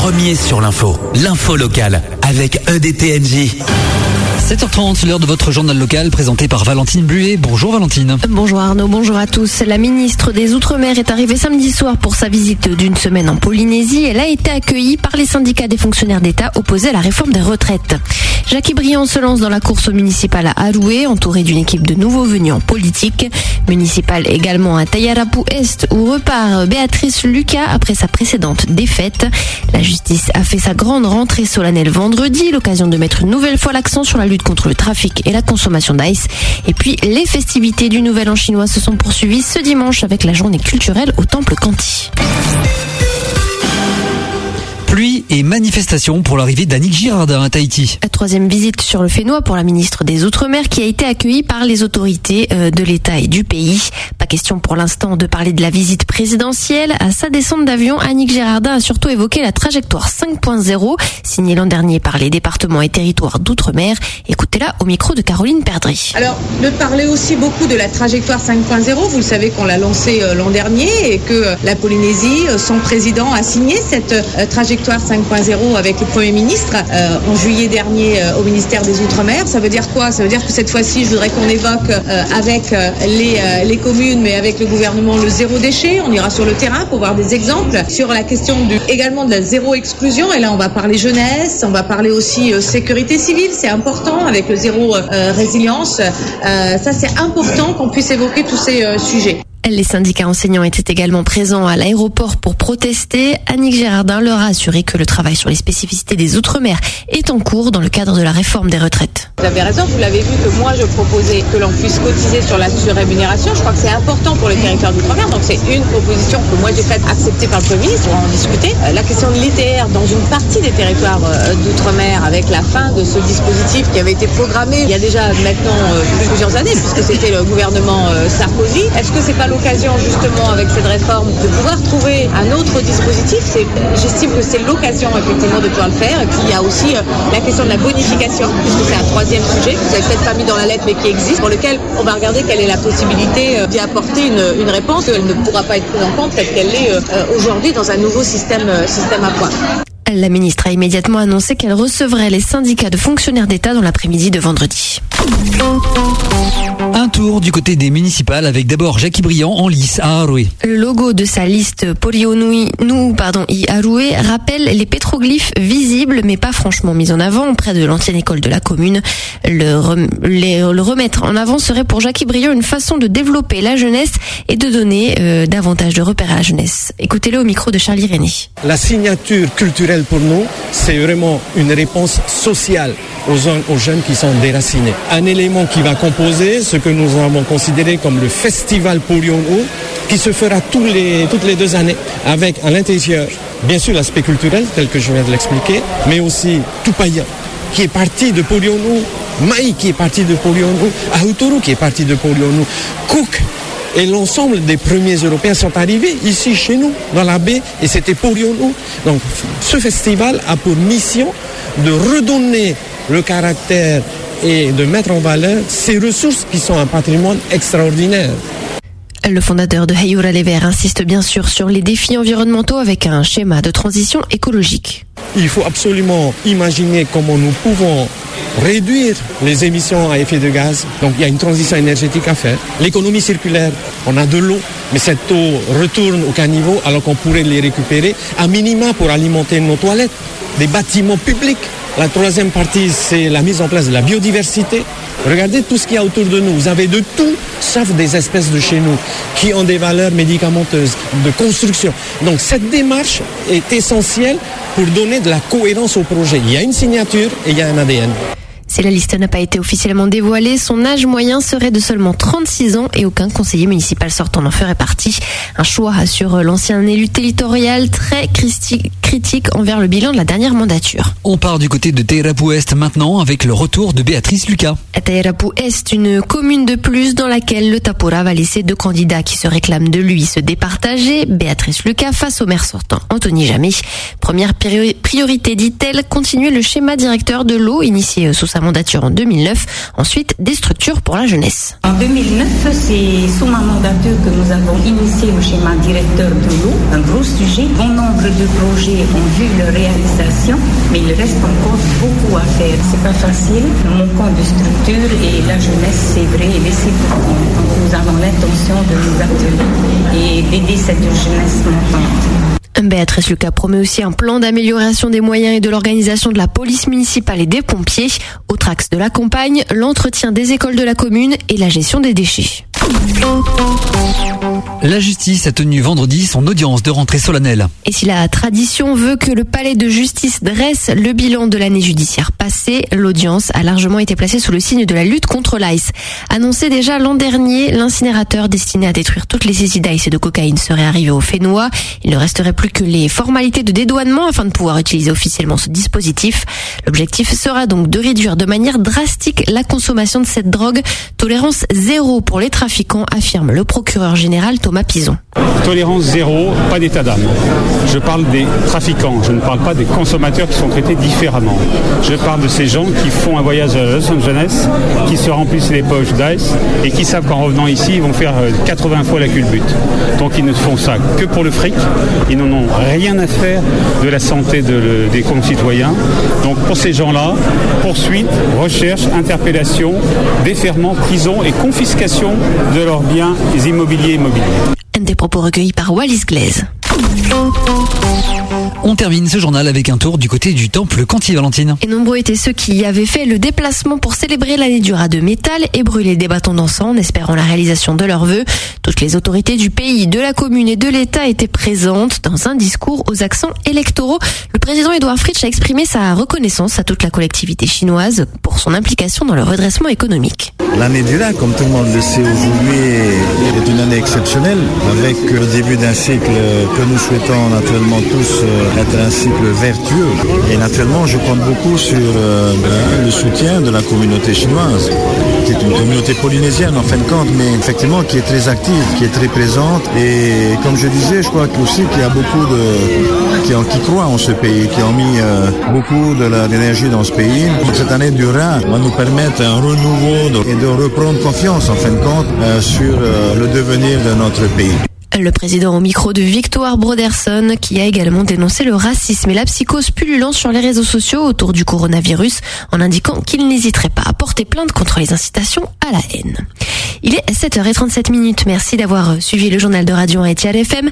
premier sur l'info. L'info locale avec EDTNJ. 7h30, l'heure de votre journal local présenté par Valentine Bluet. Bonjour Valentine. Bonjour Arnaud, bonjour à tous. La ministre des Outre-mer est arrivée samedi soir pour sa visite d'une semaine en Polynésie. Elle a été accueillie par les syndicats des fonctionnaires d'État opposés à la réforme des retraites. Jackie Briand se lance dans la course municipale à Aroué, entourée d'une équipe de nouveaux venus en politique. Municipale également à Tayarapu-Est, où repart Béatrice Lucas après sa précédente défaite. La justice a fait sa grande rentrée solennelle vendredi, l'occasion de mettre une nouvelle fois l'accent sur la lutte contre le trafic et la consommation d'ice. Et puis, les festivités du Nouvel An chinois se sont poursuivies ce dimanche avec la journée culturelle au Temple Kanti. Pluie et manifestation pour l'arrivée d'Annick Girardin à Tahiti. La troisième visite sur le Fénois pour la ministre des Outre-mer qui a été accueillie par les autorités de l'État et du pays. Pas question pour l'instant de parler de la visite présidentielle. À sa descente d'avion, Annick Girardin a surtout évoqué la trajectoire 5.0 signée l'an dernier par les départements et territoires d'Outre-mer. Écoutez-la au micro de Caroline Perdry. Alors, de parler aussi beaucoup de la trajectoire 5.0, vous le savez qu'on l'a lancée l'an dernier et que la Polynésie, son président, a signé cette trajectoire 5.0 avec le Premier ministre en juillet dernier au ministère des Outre-mer. Ça veut dire quoi? Ça veut dire que cette fois-ci, je voudrais qu'on évoque avec les communes, mais avec le gouvernement, le zéro déchet. On ira sur le terrain pour voir des exemples sur la question également de la zéro exclusion. Et là, on va parler jeunesse, on va parler aussi sécurité civile. C'est important avec le zéro résilience. Ça, c'est important qu'on puisse évoquer tous ces sujets. Les syndicats enseignants étaient également présents à l'aéroport pour protester. Annick Girardin leur a assuré que le travail sur les spécificités des Outre-mer est en cours dans le cadre de la réforme des retraites. Vous avez raison, vous l'avez vu que moi je proposais que l'on puisse cotiser sur la surrémunération. Je crois que c'est important pour le territoire d'Outre-mer, donc c'est une proposition que moi j'ai faite acceptée par le Premier ministre, on va en discuter. La question de l'ITR dans une partie des territoires d'Outre-mer avec la fin de ce dispositif qui avait été programmé il y a déjà maintenant plusieurs années puisque c'était le gouvernement Sarkozy. Est-ce que c'est pas l'occasion justement avec cette réforme de pouvoir trouver un autre dispositif? J'estime que c'est l'occasion effectivement de pouvoir le faire. Et puis il y a aussi la question de la bonification, puisque c'est un troisième sujet que vous n'avez peut-être pas mis dans la lettre mais qui existe, pour lequel on va regarder quelle est la possibilité d'y apporter une réponse. Elle ne pourra pas être prise en compte telle qu'elle est aujourd'hui dans un nouveau système à points. La ministre a immédiatement annoncé qu'elle recevrait les syndicats de fonctionnaires d'État dans l'après-midi de vendredi. Un tour du côté des municipales avec d'abord Jackie Briand en lice à Aroué. Le logo de sa liste Polionui i Aroué rappelle les pétroglyphes visibles mais pas franchement mis en avant près de l'ancienne école de la commune. Le remettre en avant serait pour Jackie Briand une façon de développer la jeunesse et de donner davantage de repères à la jeunesse. Écoutez-le au micro de Charlie René. La signature culturelle pour nous, c'est vraiment une réponse sociale aux jeunes qui sont déracinés. Un élément qui va composer ce que nous avons considéré comme le festival Polionou, qui se fera toutes les 2 années, avec à l'intérieur, bien sûr, l'aspect culturel, tel que je viens de l'expliquer, mais aussi Tupaya, qui est parti de Polionou, Maï, qui est parti de Polionou, Ahuturu, qui est parti de Polionou, Cook. Et l'ensemble des premiers Européens sont arrivés ici chez nous, dans la baie, et c'était Polionou. Donc ce festival a pour mission de redonner le caractère et de mettre en valeur ces ressources qui sont un patrimoine extraordinaire. Le fondateur de Heyura Les Verts insiste bien sûr sur les défis environnementaux avec un schéma de transition écologique. Il faut absolument imaginer comment nous pouvons réduire les émissions à effet de gaz. Donc il y a une transition énergétique à faire. L'économie circulaire, on a de l'eau, mais cette eau retourne au caniveau alors qu'on pourrait les récupérer à minima pour alimenter nos toilettes, des bâtiments publics. La troisième partie, c'est la mise en place de la biodiversité. Regardez tout ce qu'il y a autour de nous. Vous avez de tout, sauf des espèces de chez nous, qui ont des valeurs médicamenteuses, de construction. Donc cette démarche est essentielle pour donner de la cohérence au projet. Il y a une signature et il y a un ADN. Si la liste n'a pas été officiellement dévoilée, son âge moyen serait de seulement 36 ans et aucun conseiller municipal sortant n'en ferait partie. Un choix, assure l'ancien élu territorial, très critique envers le bilan de la dernière mandature. On part du côté de Tayarapu-Est maintenant avec le retour de Béatrice Lucas. À Tayarapu-Est, une commune de plus dans laquelle le Tapura va laisser 2 candidats qui se réclament de lui se départager. Béatrice Lucas face au maire sortant, Anthony Jamé. Première priorité, dit-elle, continuer le schéma directeur de l'eau initié sous sa mandature en 2009. Ensuite, des structures pour la jeunesse. En 2009, c'est sous ma mandature que nous avons initié le schéma directeur de l'eau. Un gros sujet. Bon nombre de projets ont vu leur réalisation, mais il reste encore beaucoup à faire. C'est pas facile. Nous manquons de structure et la jeunesse, c'est vrai, est laissée pour compte. Donc nous avons l'intention de nous atteler et d'aider cette jeunesse montante. Béatrice Lucas promet aussi un plan d'amélioration des moyens et de l'organisation de la police municipale et des pompiers. Autre axe de la campagne, l'entretien des écoles de la commune et la gestion des déchets. La justice a tenu vendredi son audience de rentrée solennelle. Et si la tradition veut que le palais de justice dresse le bilan de l'année judiciaire passée, l'audience a largement été placée sous le signe de la lutte contre l'ice. Annoncé déjà l'an dernier, l'incinérateur destiné à détruire toutes les saisies d'ice et de cocaïne serait arrivé au Fénois. Il ne resterait plus que les formalités de dédouanement afin de pouvoir utiliser officiellement ce dispositif. L'objectif sera donc de réduire de manière drastique la consommation de cette drogue. Tolérance zéro pour les trafiquants, affirme le procureur général Thomas Pison. Tolérance zéro, pas d'état d'âme. Je parle des trafiquants, je ne parle pas des consommateurs qui sont traités différemment. Je parle de ces gens qui font un voyage à Los Angeles, qui se remplissent les poches d'ice et qui savent qu'en revenant ici, ils vont faire 80 fois la culbute. Donc ils ne font ça que pour le fric, ils n'en ont rien à faire de la santé des concitoyens. Donc pour ces gens-là, poursuite, recherche, interpellation, déferment, prison et confiscation de leurs biens immobiliers. Des propos recueillis par Wallis Glaise. On termine ce journal avec un tour du côté du temple Canty, Valentine. Et nombreux étaient ceux qui avaient fait le déplacement pour célébrer l'année du rat de métal et brûler des bâtons d'encens en espérant la réalisation de leurs vœux. Toutes les autorités du pays, de la commune et de l'État étaient présentes dans un discours aux accents électoraux. Le président Édouard Fritsch a exprimé sa reconnaissance à toute la collectivité chinoise pour son implication dans le redressement économique. L'année du rat, comme tout le monde le sait aujourd'hui, est une année exceptionnelle avec le début d'un cycle que nous souhaitons naturellement tous être un cycle vertueux. Et naturellement, je compte beaucoup sur le soutien de la communauté chinoise, qui est une communauté polynésienne en fin de compte, mais effectivement qui est très active, qui est très présente. Et comme je disais, je crois aussi qu'il y a beaucoup qui croient en ce pays, qui ont mis beaucoup d'énergie dans ce pays. Cette année du rat va nous permettre un renouveau et de reprendre confiance en fin de compte sur le devenir de notre pays. Le président au micro de Victoire Broderson qui a également dénoncé le racisme et la psychose pullulante sur les réseaux sociaux autour du coronavirus en indiquant qu'il n'hésiterait pas à porter plainte contre les incitations à la haine. Il est 7h37. Merci d'avoir suivi le journal de Radio 1 et Tial FM.